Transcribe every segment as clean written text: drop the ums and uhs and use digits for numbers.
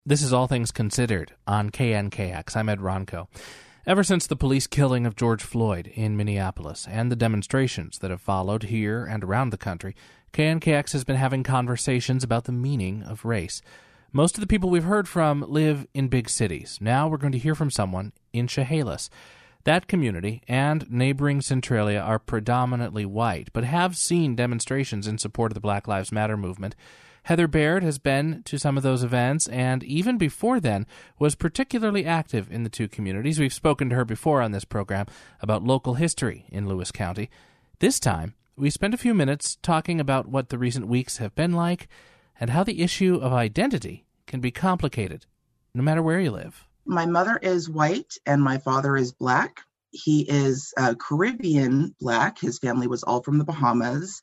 This is All Things Considered on KNKX. I'm Ed Ronco. Ever since the police killing of George Floyd in Minneapolis and the demonstrations that have followed here and around the country, KNKX has been having conversations about the meaning of race. Most of the people we've heard from live in big cities. Now we're going to hear from someone in Chehalis. That community and neighboring Centralia are predominantly white, but have seen demonstrations in support of the Black Lives Matter movement. Heather Baird has been to some of those events, and even before then was particularly active in the two communities. We've spoken to her before on this program about local history in Lewis County. This time, we spent a few minutes talking about what the recent weeks have been like and how the issue of identity can be complicated, no matter where you live. My mother is white and my father is Black. He is Caribbean Black. His family was all from the Bahamas.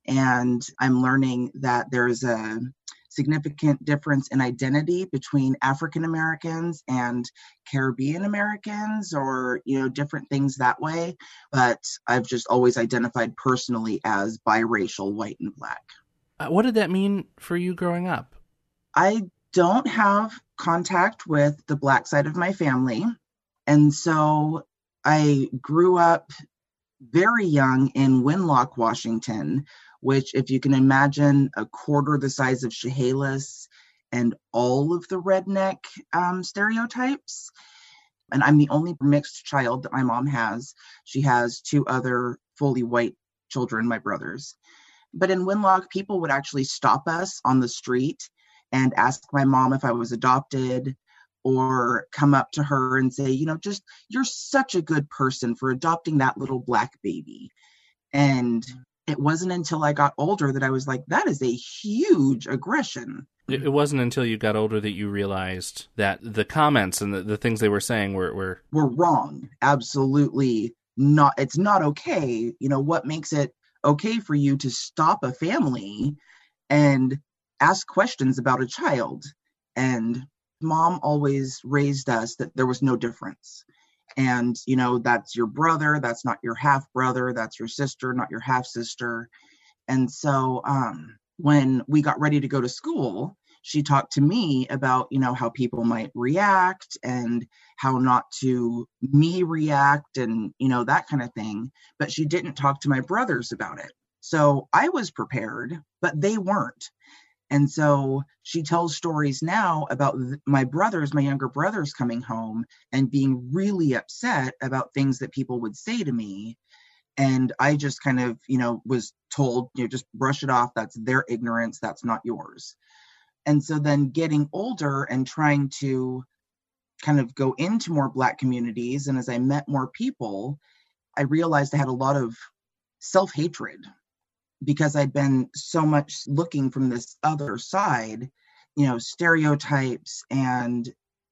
And I'm learning that there's a significant difference in identity between African Americans and Caribbean Americans, or, different things that way. But I've just always identified personally as biracial, white and Black. What did that mean for you growing up? I don't have contact with the Black side of my family. And so I grew up very young in Winlock, Washington, which, if you can imagine, a quarter the size of Chehalis and all of the redneck stereotypes. And I'm the only mixed child that my mom has. She has two other fully white children, my brothers. But in Winlock, people would actually stop us on the street and ask my mom if I was adopted, or come up to her and say, you're such a good person for adopting that little Black baby. And it wasn't until I got older that I was like, that is a huge aggression. It wasn't until you got older that you realized that the comments and the things they were saying were wrong. Absolutely not. It's not okay. What makes it okay for you to stop a family and ask questions about a child? And Mom always raised us that there was no difference. And, that's your brother, that's not your half brother, that's your sister, not your half sister. And so when we got ready to go to school, she talked to me about, how people might react and how not to me react and, that kind of thing. But she didn't talk to my brothers about it. So I was prepared, but they weren't. And so she tells stories now about my younger brothers coming home and being really upset about things that people would say to me. And I just kind of, was told, just brush it off. That's their ignorance. That's not yours. And so then getting older and trying to kind of go into more Black communities. And as I met more people, I realized I had a lot of self-hatred, because I'd been so much looking from this other side, stereotypes and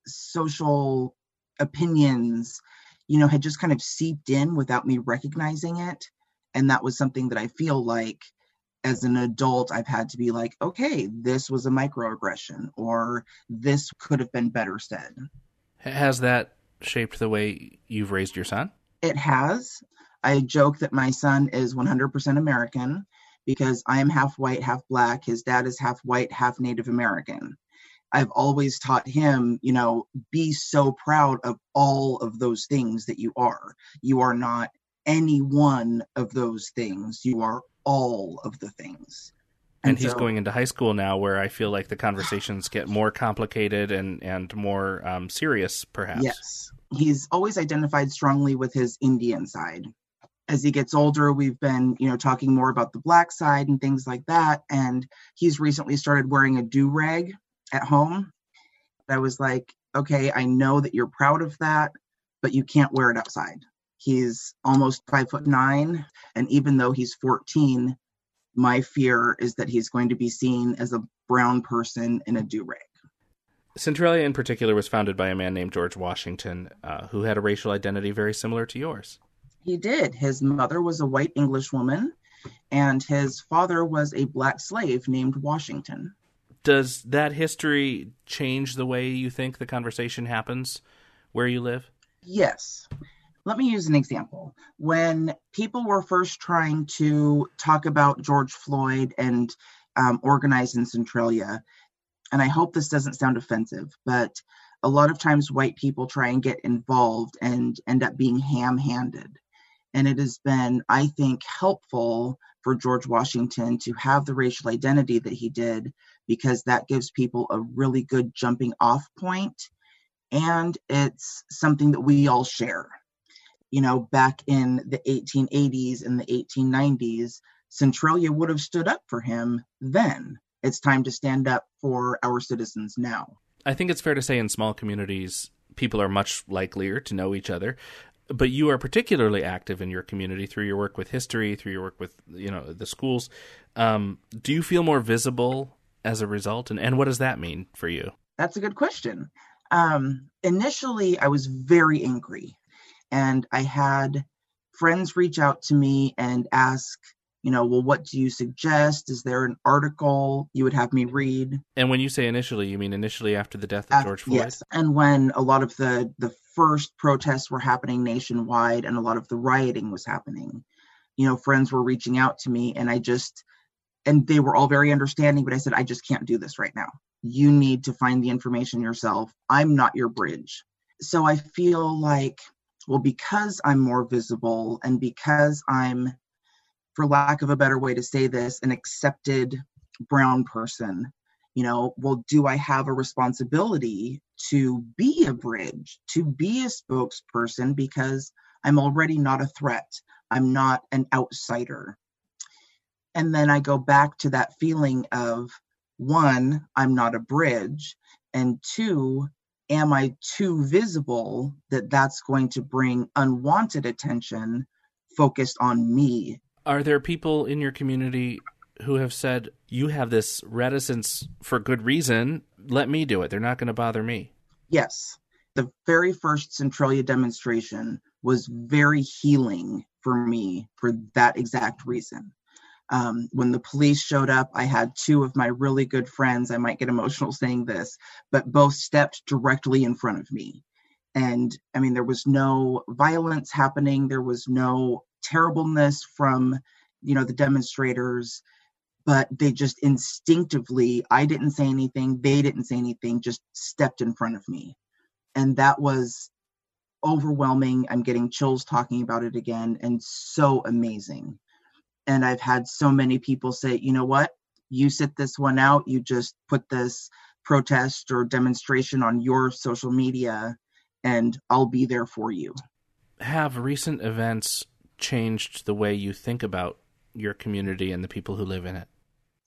social opinions, had just kind of seeped in without me recognizing it. And that was something that I feel like as an adult, I've had to be like, okay, this was a microaggression, or this could have been better said. Has that shaped the way you've raised your son? It has. I joke that my son is 100% American because I am half white, half Black. His dad is half white, half Native American. I've always taught him, be so proud of all of those things that you are. You are not any one of those things. You are all of the things. And he's going into high school now, where I feel like the conversations get more complicated and more serious, perhaps. Yes. He's always identified strongly with his Indian side. As he gets older, we've been, talking more about the Black side and things like that. And he's recently started wearing a do-rag at home. I was like, okay, I know that you're proud of that, but you can't wear it outside. He's almost 5'9", and even though he's 14, my fear is that he's going to be seen as a brown person in a do-rag. Centralia in particular was founded by a man named George Washington, who had a racial identity very similar to yours. He did. His mother was a white English woman, and his father was a Black slave named Washington. Does that history change the way you think the conversation happens where you live? Yes. Let me use an example. When people were first trying to talk about George Floyd and organize in Centralia, and I hope this doesn't sound offensive, but a lot of times white people try and get involved and end up being ham-handed. And it has been, I think, helpful for George Washington to have the racial identity that he did, because that gives people a really good jumping off point. And it's something that we all share. Back in the 1880s and the 1890s, Centralia would have stood up for him then. It's time to stand up for our citizens now. I think it's fair to say in small communities, people are much likelier to know each other. But you are particularly active in your community through your work with history, through your work with, the schools. Do you feel more visible as a result? And what does that mean for you? That's a good question. Initially, I was very angry, and I had friends reach out to me and ask, well, what do you suggest? Is there an article you would have me read? And when you say initially, you mean initially after the death of George Floyd? Yes. And when a lot of the first protests were happening nationwide and a lot of the rioting was happening, friends were reaching out to me, and they were all very understanding, but I said, I just can't do this right now. You need to find the information yourself. I'm not your bridge. So I feel like, well, because I'm more visible and because I'm, for lack of a better way to say this, an accepted brown person, well, do I have a responsibility to be a bridge, to be a spokesperson, because I'm already not a threat. I'm not an outsider. And then I go back to that feeling of, one, I'm not a bridge, and two, am I too visible that that's going to bring unwanted attention focused on me? Are there people in your community who have said, you have this reticence for good reason, let me do it, they're not going to bother me? Yes. The very first Centralia demonstration was very healing for me for that exact reason. When the police showed up, I had two of my really good friends, I might get emotional saying this, but both stepped directly in front of me. And there was no violence happening. There was no terribleness from, the demonstrators, but they just instinctively, I didn't say anything, they didn't say anything, just stepped in front of me. And that was overwhelming. I'm getting chills talking about it again, and so amazing. And I've had so many people say, you know what, you sit this one out, you just put this protest or demonstration on your social media, and I'll be there for you. Have recent events changed the way you think about your community and the people who live in it?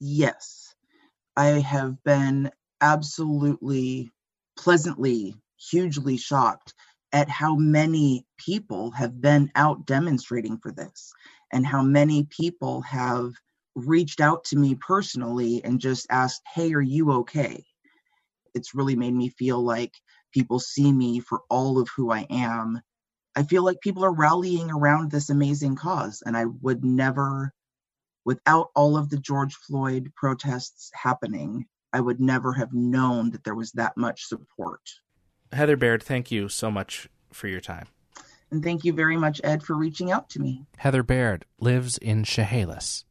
Yes. I have been absolutely, pleasantly, hugely shocked at how many people have been out demonstrating for this, and how many people have reached out to me personally and just asked, hey, are you okay? It's really made me feel like people see me for all of who I am. I feel like people are rallying around this amazing cause, and I would never, without all of the George Floyd protests happening, I would never have known that there was that much support. Heather Baird, thank you so much for your time. And thank you very much, Ed, for reaching out to me. Heather Baird lives in Chehalis.